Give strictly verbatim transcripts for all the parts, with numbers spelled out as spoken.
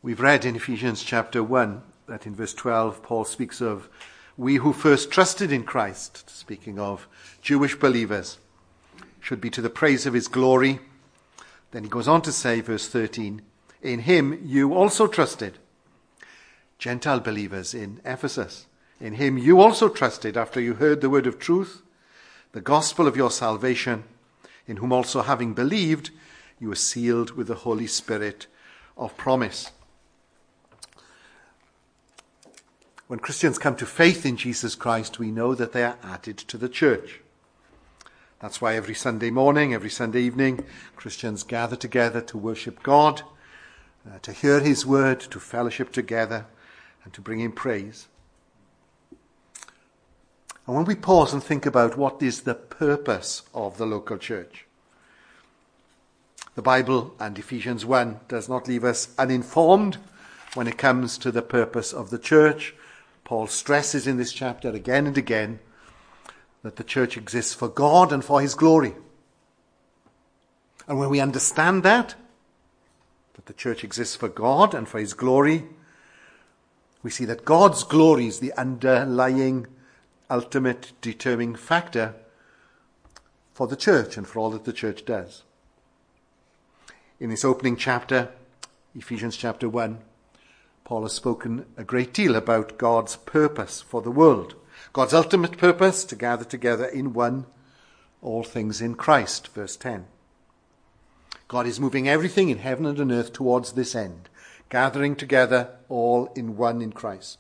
We've read in Ephesians chapter one that in verse twelve Paul speaks of we who first trusted in Christ, speaking of Jewish believers, should be to the praise of his glory. Then he goes on to say, verse thirteen, in him you also trusted. Gentile believers in Ephesus, in him you also trusted after you heard the word of truth, the gospel of your salvation, in whom also having believed, you were sealed with the Holy Spirit of promise. When Christians come to faith in Jesus Christ, we know that they are added to the church. That's why every Sunday morning, every Sunday evening, Christians gather together to worship God, uh, to hear his word, to fellowship together, and to bring him praise. And when we pause and think about what is the purpose of the local church, the Bible and Ephesians one does not leave us uninformed when it comes to the purpose of the church. Paul stresses in this chapter again and again that the church exists for God and for his glory. And when we understand that, that the church exists for God and for his glory, we see that God's glory is the underlying, ultimate, determining factor for the church and for all that the church does. In this opening chapter, Ephesians chapter one, Paul has spoken a great deal about God's purpose for the world. God's ultimate purpose to gather together in one, all things in Christ, verse ten. God is moving everything in heaven and on earth towards this end, gathering together all in one in Christ.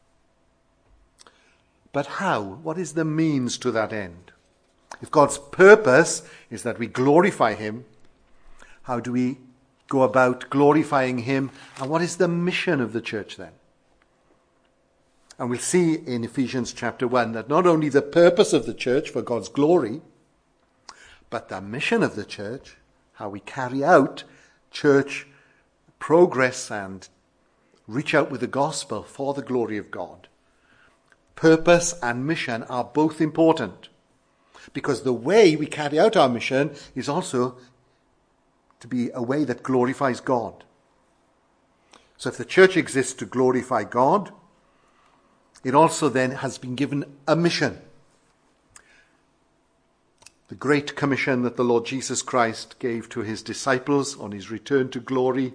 But how? What is the means to that end? If God's purpose is that we glorify him, how do we go about glorifying him? And what is the mission of the church then? And we'll see in Ephesians chapter one that not only the purpose of the church for God's glory, but the mission of the church, how we carry out church progress and reach out with the gospel for the glory of God. Purpose and mission are both important, because the way we carry out our mission is also to be a way that glorifies God. So if the church exists to glorify God, it also then has been given a mission. The great commission that the Lord Jesus Christ gave to his disciples on his return to glory,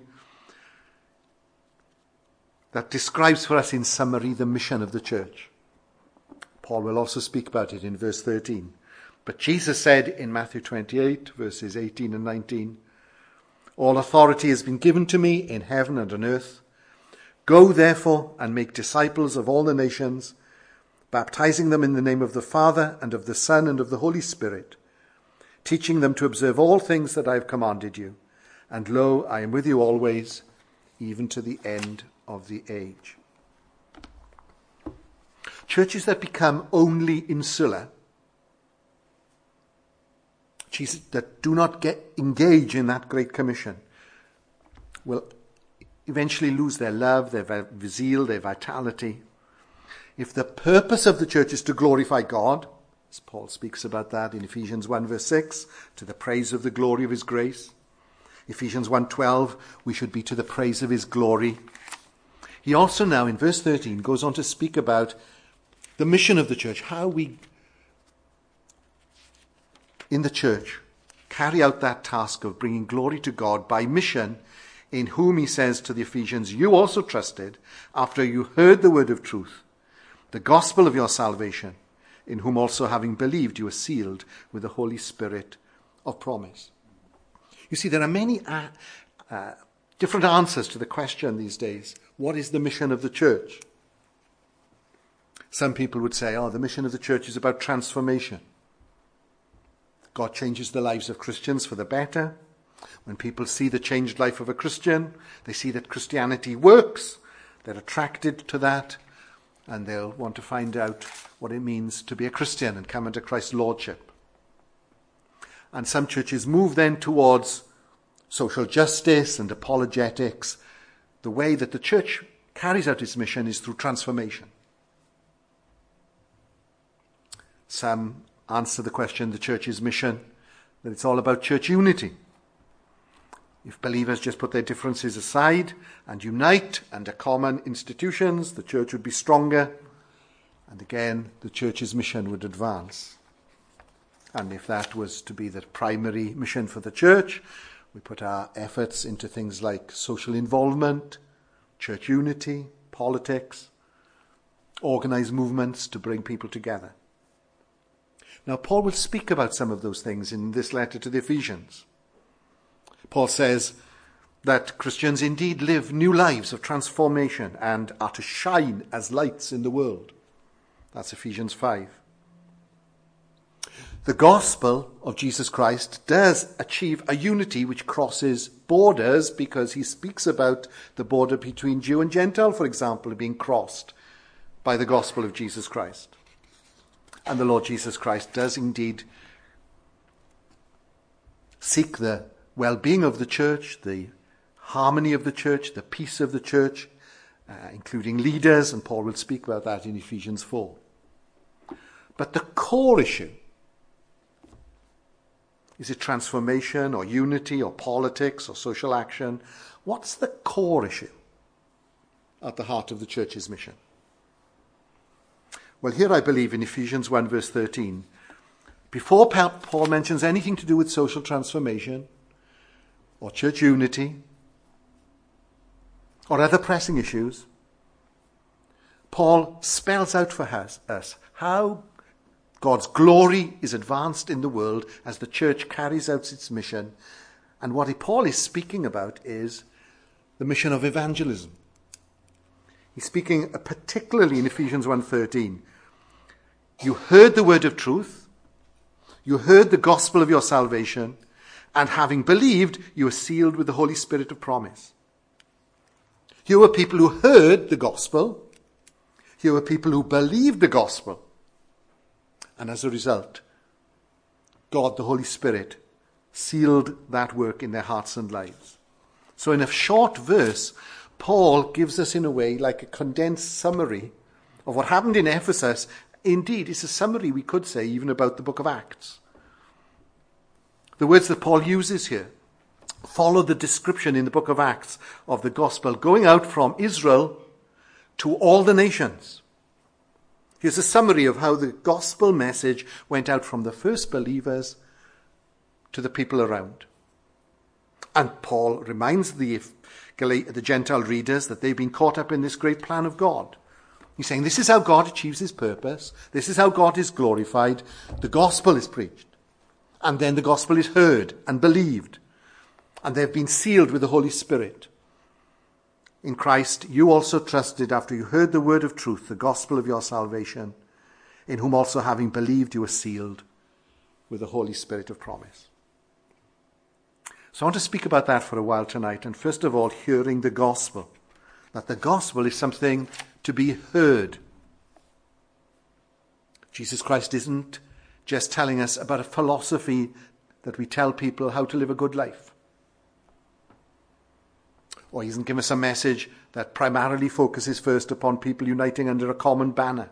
that describes for us in summary the mission of the church. Paul will also speak about it in verse thirteen. But Jesus said in Matthew twenty-eight, verses eighteen and nineteen, all authority has been given to me in heaven and on earth. Go therefore and make disciples of all the nations, baptizing them in the name of the Father and of the Son and of the Holy Spirit, teaching them to observe all things that I have commanded you. And lo, I am with you always, even to the end of the age. Churches that become only insular, churches that do not get engage in that great commission, will eventually lose their love, their zeal, their vitality. If the purpose of the church is to glorify God, as Paul speaks about that in Ephesians one verse six, to the praise of the glory of his grace. Ephesians one twelve, we should be to the praise of his glory. He also now in verse thirteen goes on to speak about the mission of the church, how we in the church carry out that task of bringing glory to God by mission, in whom he says to the Ephesians, you also trusted after you heard the word of truth, the gospel of your salvation, in whom also having believed you were sealed with the Holy Spirit of promise. You see, there are many uh, uh, different answers to the question these days. What is the mission of the church? Some people would say, oh, the mission of the church is about transformation. God changes the lives of Christians for the better. When people see the changed life of a Christian, they see that Christianity works. They're attracted to that, and they'll want to find out what it means to be a Christian and come under Christ's lordship. And some churches move then towards social justice and apologetics. The way that the church carries out its mission is through transformation. Some answer the question, the church's mission, that it's all about church unity. If believers just put their differences aside and unite under common institutions, the church would be stronger, and again, the church's mission would advance. And if that was to be the primary mission for the church, we put our efforts into things like social involvement, church unity, politics, organized movements to bring people together. Now, Paul will speak about some of those things in this letter to the Ephesians. Paul says that Christians indeed live new lives of transformation and are to shine as lights in the world. That's Ephesians five. The gospel of Jesus Christ does achieve a unity which crosses borders, because he speaks about the border between Jew and Gentile, for example, being crossed by the gospel of Jesus Christ. And the Lord Jesus Christ does indeed seek the well-being of the church, the harmony of the church, the peace of the church, uh, including leaders, and Paul will speak about that in Ephesians four. But the core issue, is it transformation or unity or politics or social action? What's the core issue at the heart of the church's mission? Well, here I believe in Ephesians one verse thirteen, before Paul mentions anything to do with social transformation or church unity or other pressing issues, Paul spells out for us, us how God's glory is advanced in the world as the church carries out its mission. And what Paul is speaking about is the mission of evangelism. He's speaking particularly in Ephesians one thirteen. You heard the word of truth, you heard the gospel of your salvation, and having believed, you are sealed with the Holy Spirit of promise. Here were people who heard the gospel. Here were people who believed the gospel. And as a result, God, the Holy Spirit, sealed that work in their hearts and lives. So in a short verse, Paul gives us in a way like a condensed summary of what happened in Ephesus. Indeed, it's a summary, we could say, even about the book of Acts. The words that Paul uses here follow the description in the book of Acts of the gospel going out from Israel to all the nations. Here's a summary of how the gospel message went out from the first believers to the people around. And Paul reminds the, the Gentile readers that they've been caught up in this great plan of God. He's saying this is how God achieves his purpose. This is how God is glorified. The gospel is preached. And then the gospel is heard and believed. And they've been sealed with the Holy Spirit. In Christ, you also trusted after you heard the word of truth, the gospel of your salvation, in whom also having believed you were sealed with the Holy Spirit of promise. So I want to speak about that for a while tonight. And first of all, hearing the gospel. That the gospel is something to be heard. Jesus Christ isn't just telling us about a philosophy that we tell people how to live a good life. Or he doesn't give us a message that primarily focuses first upon people uniting under a common banner.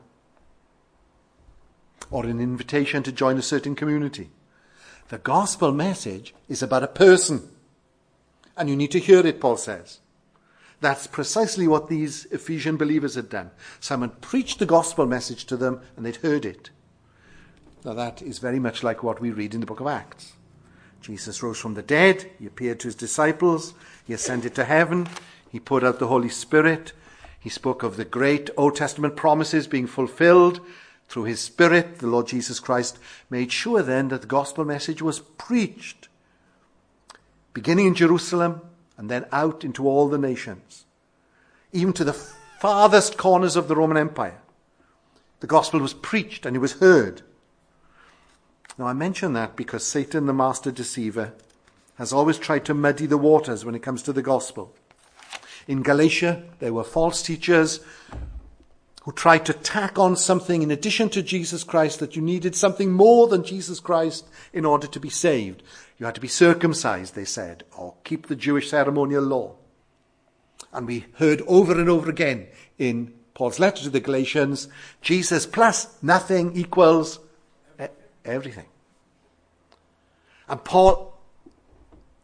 Or an invitation to join a certain community. The gospel message is about a person. And you need to hear it, Paul says. That's precisely what these Ephesian believers had done. Someone preached the gospel message to them and they'd heard it. Now that is very much like what we read in the book of Acts. Jesus rose from the dead. He appeared to his disciples. He ascended to heaven. He poured out the Holy Spirit. He spoke of the great Old Testament promises being fulfilled through his Spirit. The Lord Jesus Christ made sure then that the gospel message was preached, beginning in Jerusalem and then out into all the nations, even to the farthest corners of the Roman Empire. The gospel was preached and it was heard. Now I mention that because Satan, the master deceiver, has always tried to muddy the waters when it comes to the gospel. In Galatia, there were false teachers who tried to tack on something in addition to Jesus Christ, that you needed something more than Jesus Christ in order to be saved. You had to be circumcised, they said, or keep the Jewish ceremonial law. And we heard over and over again in Paul's letter to the Galatians, Jesus plus nothing equals everything. And Paul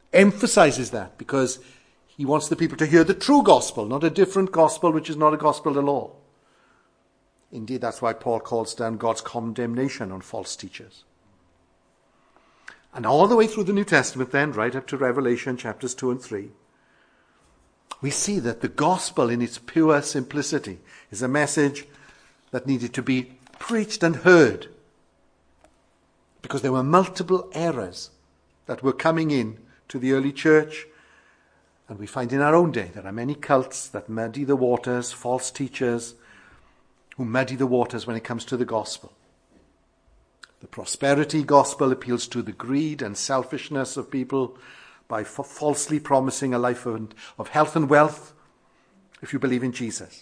emphasizes that because he wants the people to hear the true gospel, not a different gospel which is not a gospel at all. Indeed, that's why Paul calls down God's condemnation on false teachers. And all the way through the New Testament then, right up to Revelation chapters two and three, we see that the gospel in its pure simplicity is a message that needed to be preached and heard because there were multiple errors that were coming in to the early church. And we find in our own day there are many cults that muddy the waters, false teachers who muddy the waters when it comes to the gospel. The prosperity gospel appeals to the greed and selfishness of people by f- falsely promising a life of, of health and wealth if you believe in Jesus.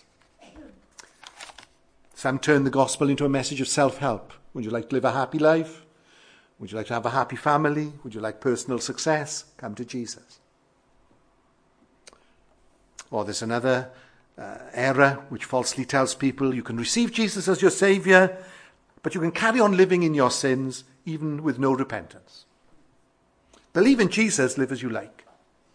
Some turn the gospel into a message of self-help. Would you like to live a happy life? Would you like to have a happy family? Would you like personal success? Come to Jesus. Or there's another uh, error which falsely tells people you can receive Jesus as your Saviour, but you can carry on living in your sins even with no repentance. Believe in Jesus, live as you like.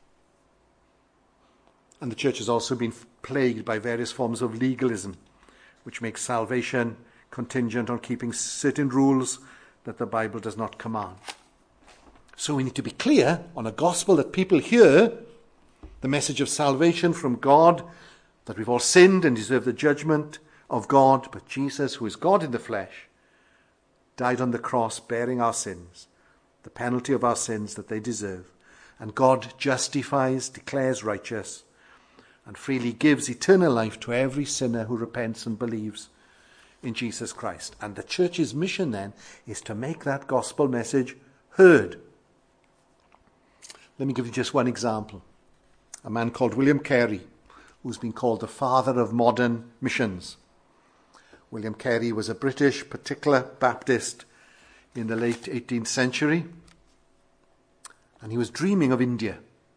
And the church has also been plagued by various forms of legalism, which makes salvation contingent on keeping certain rules that the Bible does not command. So we need to be clear on a gospel that people hear, the message of salvation from God, that we've all sinned and deserve the judgment of God, but Jesus, who is God in the flesh, died on the cross bearing our sins, the penalty of our sins that they deserve. And God justifies, declares righteous, and freely gives eternal life to every sinner who repents and believes in Jesus Christ. And the church's mission then is to make that gospel message heard. Let me give you just one example. A man called William Carey, who's been called the father of modern missions. William Carey was a British particular Baptist in the late eighteenth century, and he was dreaming of India.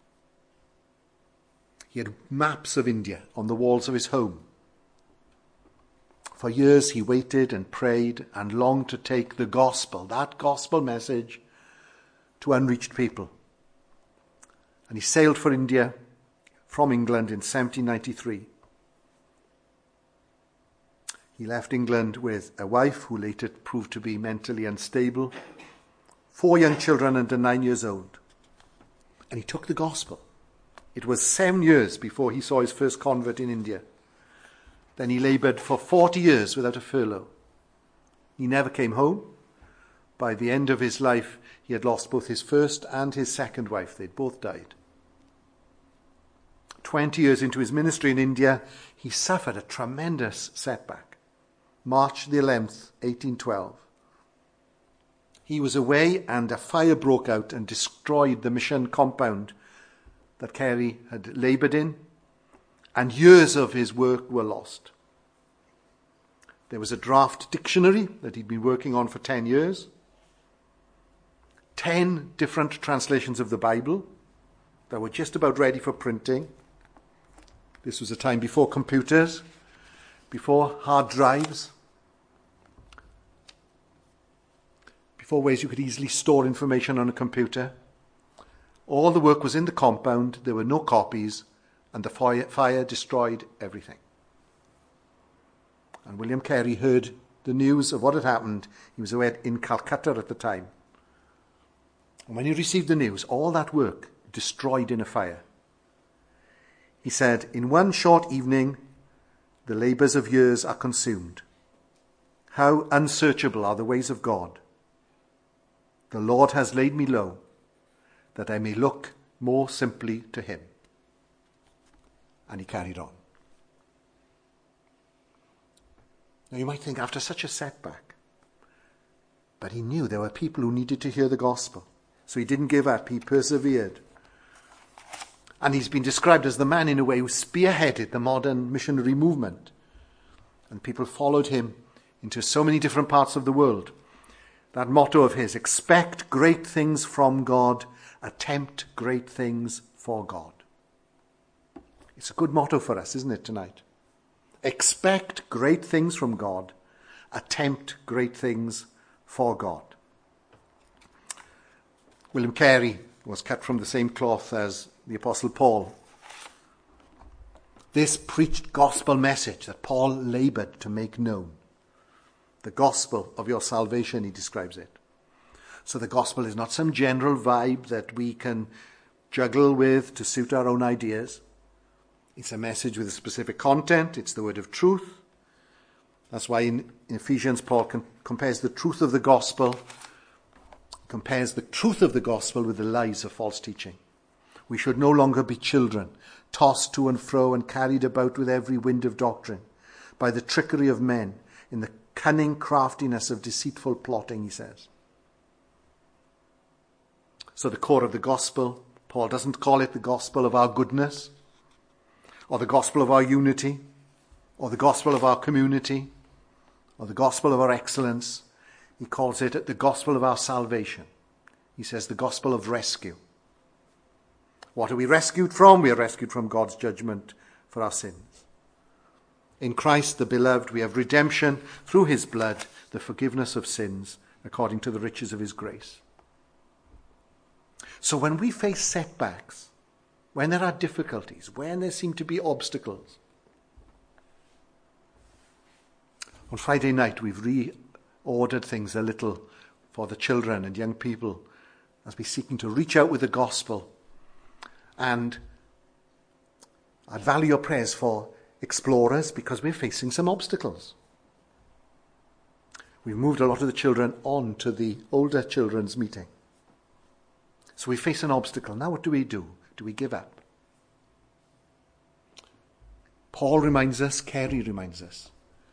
He had maps of India on the walls of his home. For years he waited and prayed and longed to take the gospel, that gospel message, to unreached people. And he sailed for India from England in seventeen ninety-three. He left England with a wife who later proved to be mentally unstable, four young children under nine years old. And he took the gospel. It was seven years before he saw his first convert in India. Then he laboured for forty years without a furlough. He never came home. By the end of his life, he had lost both his first and his second wife. They'd both died. Twenty years into his ministry in India, he suffered a tremendous setback. March the eleventh, eighteen twelve. He was away and a fire broke out and destroyed the mission compound that Carey had laboured in, and years of his work were lost. There was a draft dictionary that he'd been working on for ten years, ten different translations of the Bible that were just about ready for printing. This was a time before computers, before hard drives, before ways you could easily store information on a computer. All the work was in the compound, there were no copies, and the fire, fire destroyed everything. And William Carey heard the news of what had happened. He was away in Calcutta at the time. And when he received the news, all that work destroyed in a fire. He said, "In one short evening, the labours of years are consumed. How unsearchable are the ways of God. The Lord has laid me low, that I may look more simply to him." And he carried on. Now you might think, after such a setback, but he knew there were people who needed to hear the gospel. So he didn't give up, he persevered. And he's been described as the man, in a way, who spearheaded the modern missionary movement. And people followed him into so many different parts of the world. That motto of his, expect great things from God, attempt great things for God. It's a good motto for us, isn't it, tonight? Expect great things from God, attempt great things for God. William Carey was cut from the same cloth as the Apostle Paul. This preached gospel message that Paul labored to make known. The gospel of your salvation, he describes it. So the gospel is not some general vibe that we can juggle with to suit our own ideas. It's a message with a specific content. It's the word of truth. That's why in, in Ephesians, Paul com- compares the truth of the gospel, compares the truth of the gospel with the lies of false teaching. We should no longer be children, tossed to and fro and carried about with every wind of doctrine, by the trickery of men, in the cunning craftiness of deceitful plotting, he says. So the core of the gospel, Paul doesn't call it the gospel of our goodness, or the gospel of our unity, or the gospel of our community, or the gospel of our excellence. He calls it the gospel of our salvation. He says the gospel of rescue. What are we rescued from? We are rescued from God's judgment for our sins. In Christ, the beloved, we have redemption through his blood, the forgiveness of sins, according to the riches of his grace. So when we face setbacks, when there are difficulties, when there seem to be obstacles, on Friday night we've reordered things a little for the children and young people as we're seeking to reach out with the gospel. And I'd value your prayers for explorers because we're facing some obstacles. We've moved a lot of the children on to the older children's meeting. So we face an obstacle. Now what do we do? Do we give up? Paul reminds us, Kerry reminds us,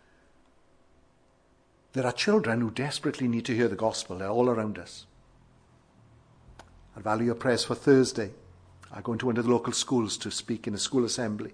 there are children who desperately need to hear the gospel. They're all around us. I value your prayers for Thursday. I go into one of the local schools to speak in a school assembly.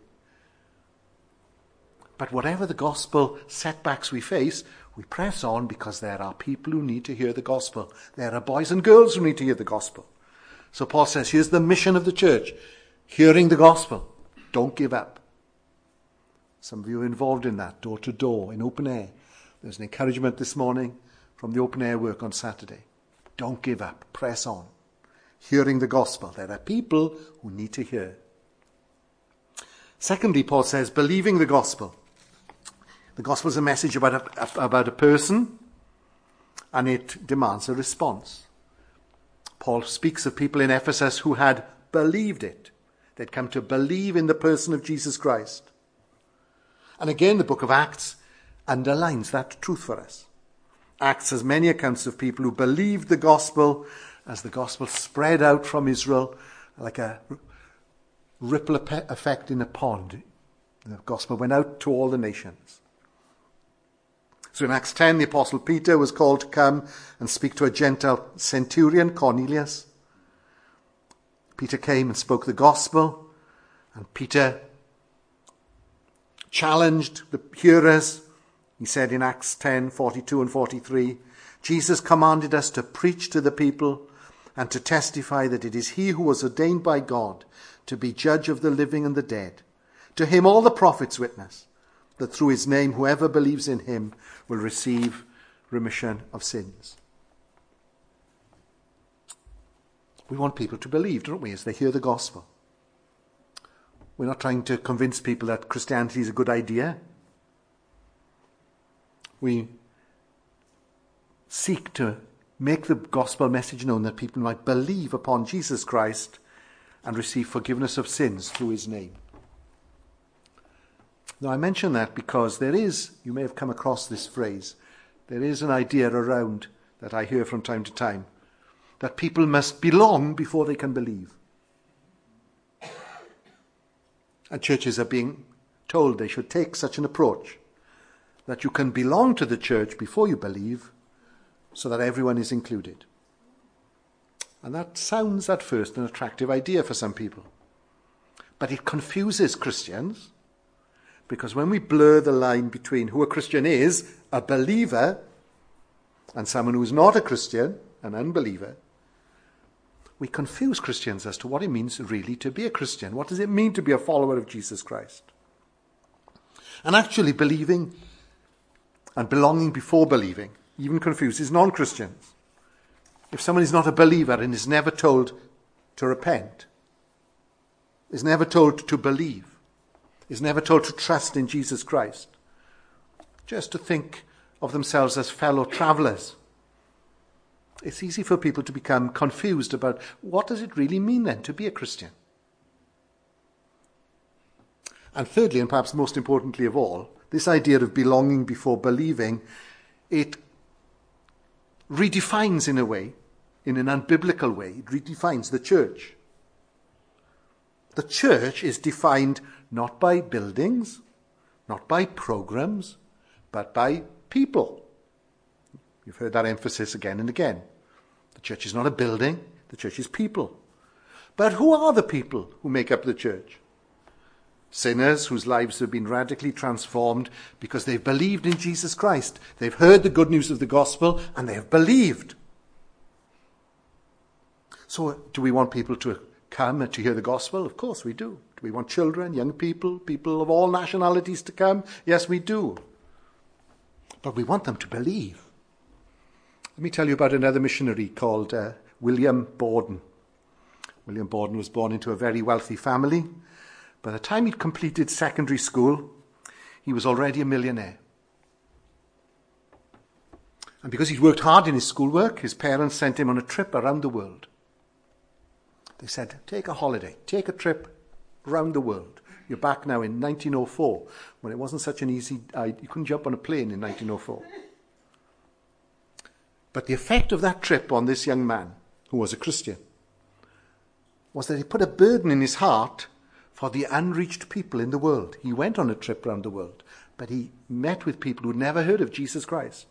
But whatever the gospel setbacks we face, we press on because there are people who need to hear the gospel. There are boys and girls who need to hear the gospel. So Paul says, here's the mission of the church. Hearing the gospel. Don't give up. Some of you are involved in that, door to door, in open air. There's an encouragement this morning from the open air work on Saturday. Don't give up. Press on. Hearing the gospel. There are people who need to hear. Secondly, Paul says, believing the gospel. The gospel is a message about a, about a person, and it demands a response. Paul speaks of people in Ephesus who had believed it. They'd come to believe in the person of Jesus Christ. And again, the book of Acts underlines that truth for us. Acts has many accounts of people who believed the gospel as the gospel spread out from Israel like a ripple effect in a pond. The gospel went out to all the nations. So in Acts ten, the Apostle Peter was called to come and speak to a Gentile centurion, Cornelius. Peter came and spoke the gospel, and Peter challenged the hearers. He said in Acts ten, forty-two and forty-three, Jesus commanded us to preach to the people and to testify that it is he who was ordained by God to be judge of the living and the dead. To him all the prophets witness that through his name whoever believes in him will receive remission of sins. We want people to believe, don't we, as they hear the gospel. We're not trying to convince people that Christianity is a good idea. We seek to make the gospel message known that people might believe upon Jesus Christ and receive forgiveness of sins through his name. Now, I mention that because there is, you may have come across this phrase, there is an idea around that I hear from time to time, that people must belong before they can believe. And churches are being told they should take such an approach, that you can belong to the church before you believe, so that everyone is included. And that sounds at first an attractive idea for some people. But it confuses Christians, because when we blur the line between who a Christian is, a believer, and someone who is not a Christian, an unbeliever, we confuse Christians as to what it means really to be a Christian. What does it mean to be a follower of Jesus Christ? And actually believing and belonging before believing even confuses non-Christians. If someone is not a believer and is never told to repent, is never told to believe, is never told to trust in Jesus Christ, just to think of themselves as fellow travelers. It's easy for people to become confused about what does it really mean then to be a Christian. And thirdly, and perhaps most importantly of all, this idea of belonging before believing, it redefines in a way, in an unbiblical way, it redefines the church. The church is defined not by buildings, not by programs, but by people. You've heard that emphasis again and again. The church is not a building, the church is people. But who are the people who make up the church? Sinners whose lives have been radically transformed because they've believed in Jesus Christ. They've heard the good news of the gospel and they have believed. So do we want people to come and to hear the gospel? Of course we do. Do we want children, young people, people of all nationalities to come? Yes, we do. But we want them to believe. Let me tell you about another missionary called uh, William Borden. William Borden was born into a very wealthy family. By the time he'd completed secondary school, he was already a millionaire. And because he'd worked hard in his schoolwork, his parents sent him on a trip around the world. They said, take a holiday, take a trip around the world. You're back now in nineteen oh four, when it wasn't such an easy, uh, you couldn't jump on a plane in nineteen oh four. But the effect of that trip on this young man, who was a Christian, was that he put a burden in his heart for the unreached people in the world. He went on a trip around the world, but he met with people who'd never heard of Jesus Christ.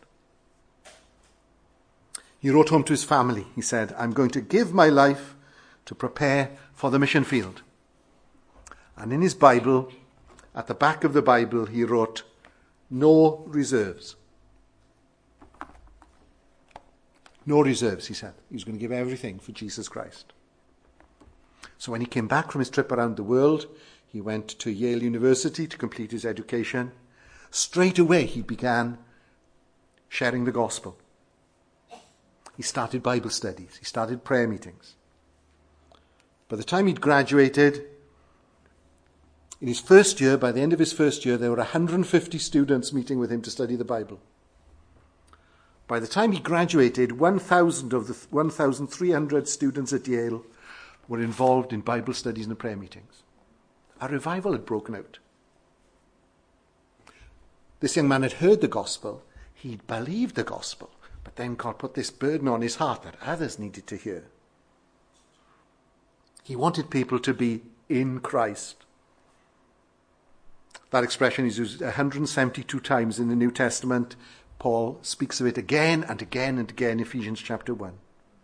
He wrote home to his family. He said, I'm going to give my life to prepare for the mission field. And in his Bible, at the back of the Bible, he wrote, no reserves. No reserves, he said. He was going to give everything for Jesus Christ. So when he came back from his trip around the world, he went to Yale University to complete his education. Straight away, he began sharing the gospel. He started Bible studies. He started prayer meetings. By the time he'd graduated, in his first year, by the end of his first year, there were one hundred fifty students meeting with him to study the Bible. By the time he graduated, one thousand of the one thousand three hundred students at Yale were involved in Bible studies and prayer meetings. A revival had broken out. This young man had heard the gospel. He'd believed the gospel. But then God put this burden on his heart that others needed to hear. He wanted people to be in Christ. That expression is used one hundred seventy-two times in the New Testament. Paul speaks of it again and again and again in Ephesians chapter one.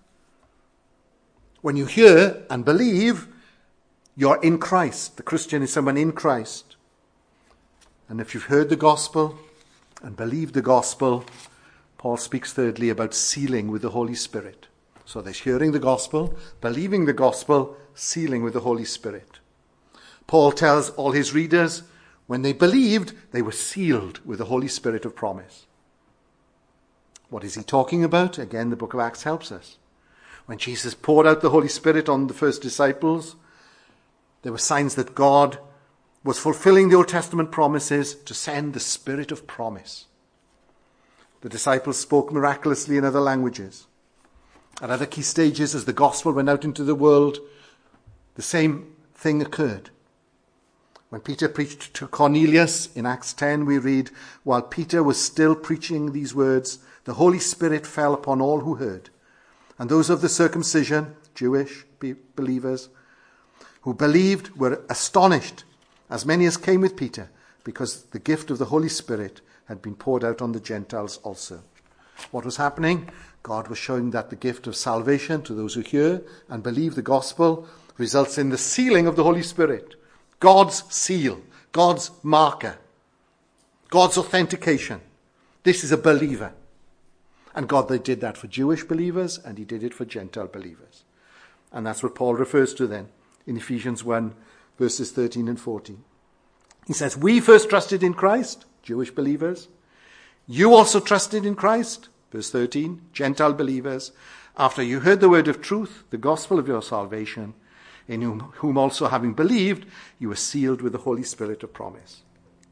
When you hear and believe, you're in Christ. The Christian is someone in Christ. And if you've heard the gospel and believed the gospel, Paul speaks thirdly about sealing with the Holy Spirit. So there's hearing the gospel, believing the gospel, sealing with the Holy Spirit. Paul tells all his readers, when they believed, they were sealed with the Holy Spirit of promise. What is he talking about? Again, the book of Acts helps us. When Jesus poured out the Holy Spirit on the first disciples, there were signs that God was fulfilling the Old Testament promises to send the Spirit of promise. The disciples spoke miraculously in other languages. At other key stages, as the gospel went out into the world, the same thing occurred. When Peter preached to Cornelius in Acts ten, we read, while Peter was still preaching these words, the Holy Spirit fell upon all who heard. And those of the circumcision, Jewish believers, who believed were astonished, as many as came with Peter, because the gift of the Holy Spirit had been poured out on the Gentiles also. What was happening? God was showing that the gift of salvation to those who hear and believe the gospel results in the sealing of the Holy Spirit. God's seal, God's marker, God's authentication. This is a believer. And God they did that for Jewish believers, and he did it for Gentile believers. And that's what Paul refers to then in Ephesians one, verses thirteen and fourteen. He says, we first trusted in Christ, Jewish believers. You also trusted in Christ, verse thirteen, Gentile believers. After you heard the word of truth, the gospel of your salvation, in whom, whom also having believed, you were sealed with the Holy Spirit of promise.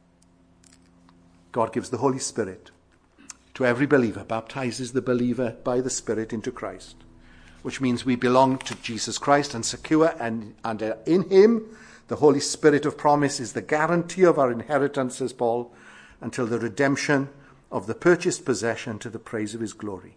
God gives the Holy Spirit to every believer, baptizes the believer by the Spirit into Christ, which means we belong to Jesus Christ and secure, and, and in him, the Holy Spirit of promise is the guarantee of our inheritance, says Paul, until the redemption of the purchased possession to the praise of his glory.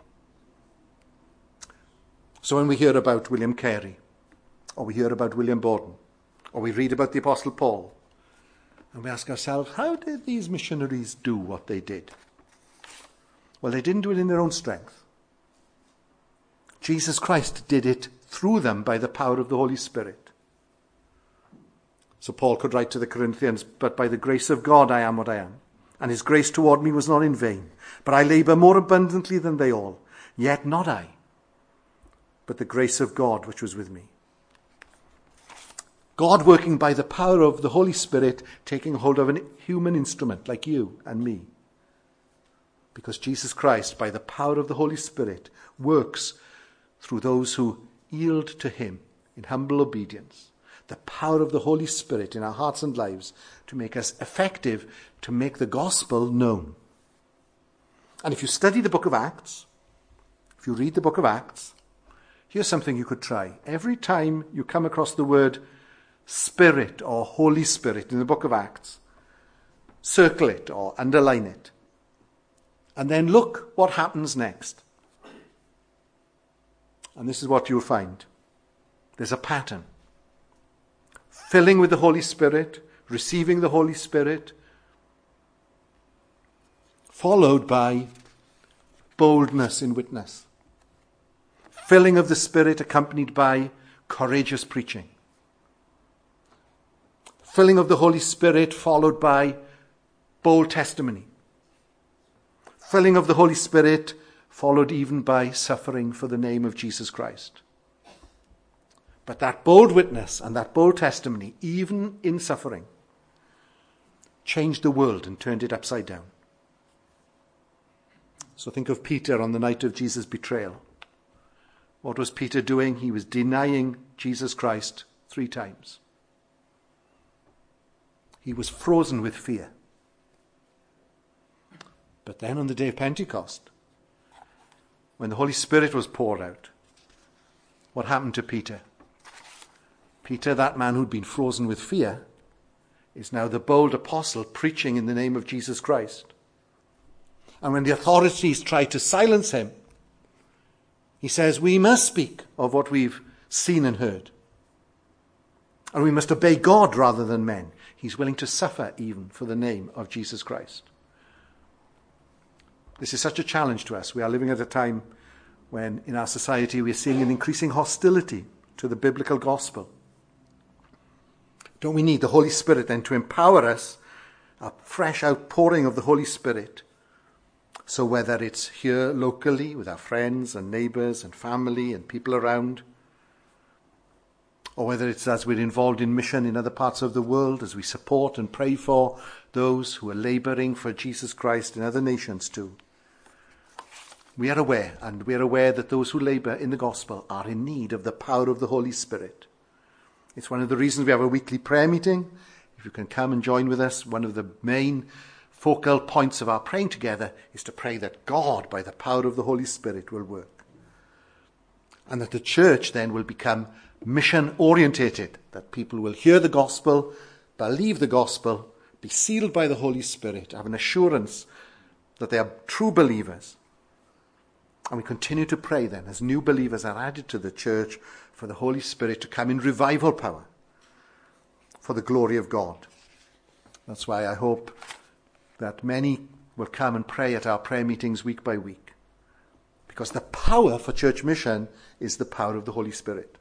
So when we hear about William Carey, or we hear about William Borden, or we read about the Apostle Paul, and we ask ourselves, how did these missionaries do what they did? Well, they didn't do it in their own strength. Jesus Christ did it through them by the power of the Holy Spirit. So Paul could write to the Corinthians, but by the grace of God I am what I am, and his grace toward me was not in vain. But I labor more abundantly than they all, yet not I, but the grace of God which was with me. God working by the power of the Holy Spirit, taking hold of a human instrument like you and me. Because Jesus Christ, by the power of the Holy Spirit, works through those who yield to him in humble obedience. The power of the Holy Spirit in our hearts and lives to make us effective, to make the gospel known. And if you study the book of Acts, if you read the book of Acts, here's something you could try. Every time you come across the word Spirit or Holy Spirit in the book of Acts, circle it or underline it. And then look what happens next. And this is what you'll find. There's a pattern. Filling with the Holy Spirit, receiving the Holy Spirit, followed by boldness in witness. Filling of the Spirit accompanied by courageous preaching. Filling of the Holy Spirit followed by bold testimony. Filling of the Holy Spirit followed even by suffering for the name of Jesus Christ. But that bold witness and that bold testimony, even in suffering, changed the world and turned it upside down. So think of Peter on the night of Jesus' betrayal. What was Peter doing? He was denying Jesus Christ three times. He was frozen with fear. But then on the day of Pentecost, when the Holy Spirit was poured out, what happened to Peter? Peter, that man who'd been frozen with fear, is now the bold apostle preaching in the name of Jesus Christ. And when the authorities try to silence him, he says, we must speak of what we've seen and heard. And we must obey God rather than men. He's willing to suffer even for the name of Jesus Christ. This is such a challenge to us. We are living at a time when in our society we are seeing an increasing hostility to the biblical gospel. Don't we need the Holy Spirit then to empower us, a fresh outpouring of the Holy Spirit? So whether it's here locally with our friends and neighbours and family and people around, or whether it's as we're involved in mission in other parts of the world, as we support and pray for those who are labouring for Jesus Christ in other nations too. We are aware, and we are aware that those who labour in the gospel are in need of the power of the Holy Spirit. It's one of the reasons we have a weekly prayer meeting. If you can come and join with us, one of the main focal points of our praying together is to pray that God, by the power of the Holy Spirit, will work. And that the church then will become mission-orientated, that people will hear the gospel, believe the gospel, be sealed by the Holy Spirit, have an assurance that they are true believers. And we continue to pray then, as new believers are added to the church, for the Holy Spirit to come in revival power for the glory of God. That's why I hope that many will come and pray at our prayer meetings week by week. Because the power for church mission is the power of the Holy Spirit.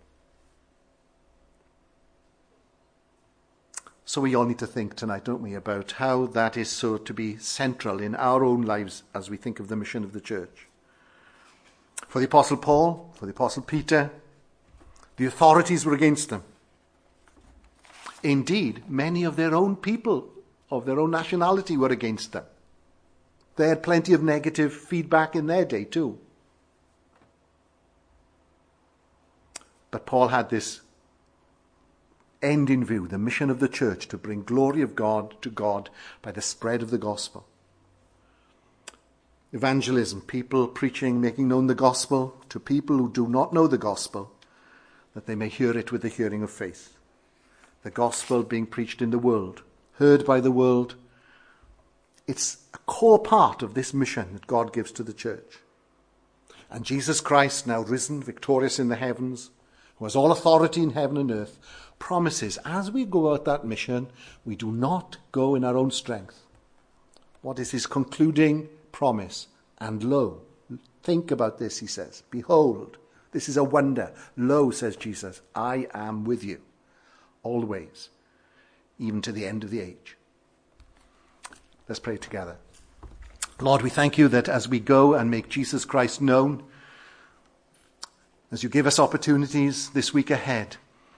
So we all need to think tonight, don't we, about how that is so to be central in our own lives as we think of the mission of the church. For the Apostle Paul, for the Apostle Peter, the authorities were against them. Indeed, many of their own people, of their own nationality, were against them. They had plenty of negative feedback in their day too. But Paul had this end in view, the mission of the church to bring glory of God to God by the spread of the gospel. Evangelism, people preaching, making known the gospel to people who do not know the gospel, that they may hear it with the hearing of faith. The gospel being preached in the world, heard by the world. It's a core part of this mission that God gives to the church. And Jesus Christ, now risen, victorious in the heavens, who has all authority in heaven and earth, promises as we go out that mission, we do not go in our own strength. What is his concluding promise? And lo, think about this, he says, behold, this is a wonder. Lo, says Jesus, I am with you always, even to the end of the age. Let's pray together. Lord, we thank you that as we go and make Jesus Christ known, as you give us opportunities this week ahead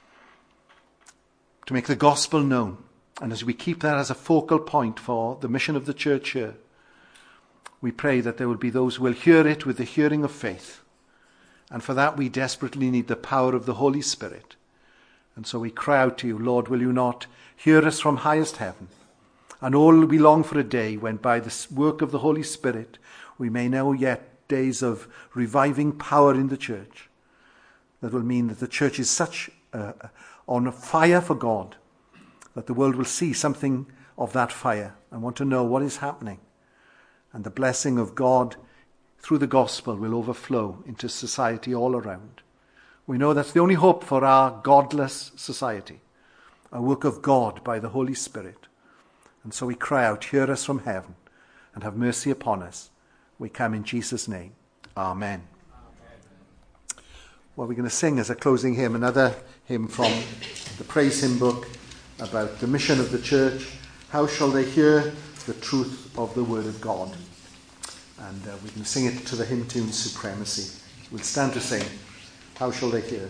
to make the gospel known, and as we keep that as a focal point for the mission of the church here, we pray that there will be those who will hear it with the hearing of faith. And for that we desperately need the power of the Holy Spirit. And so we cry out to you, Lord, will you not hear us from highest heaven? And all we long for a day when by the work of the Holy Spirit we may know yet days of reviving power in the church. That will mean that the church is such uh, on fire for God that the world will see something of that fire and want to know what is happening. And the blessing of God through the gospel will overflow into society all around. We know that's the only hope for our godless society, a work of God by the Holy Spirit. And so we cry out, hear us from heaven and have mercy upon us. We come in Jesus' name. Amen. Amen. Well, we're going to sing as a closing hymn, another hymn from the praise hymn book about the mission of the church. How shall they hear the truth of the word of God? And uh, we can sing it to the hymn tune Supremacy. We'll stand to sing. How shall they hear?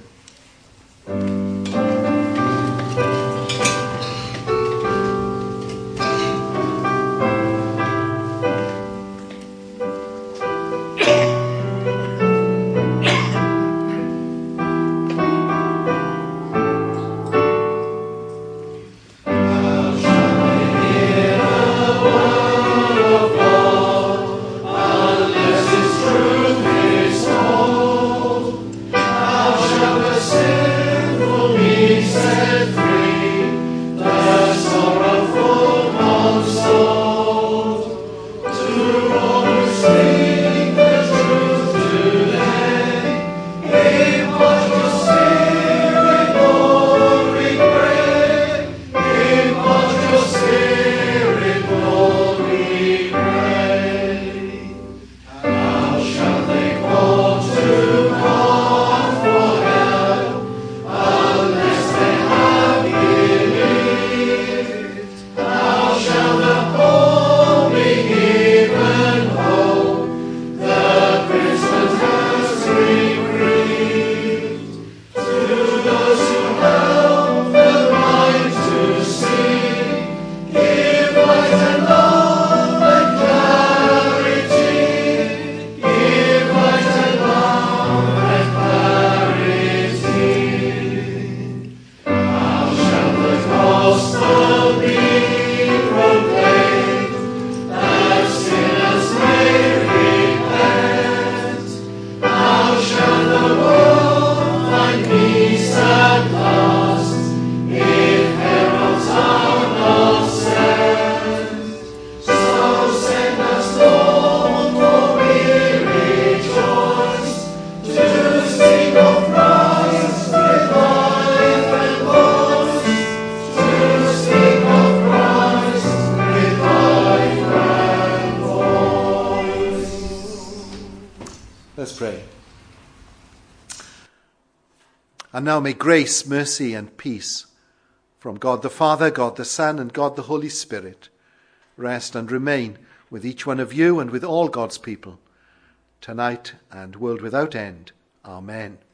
And now may grace, mercy, and peace from God the Father, God the Son, and God the Holy Spirit rest and remain with each one of you and with all God's people, tonight and world without end. Amen.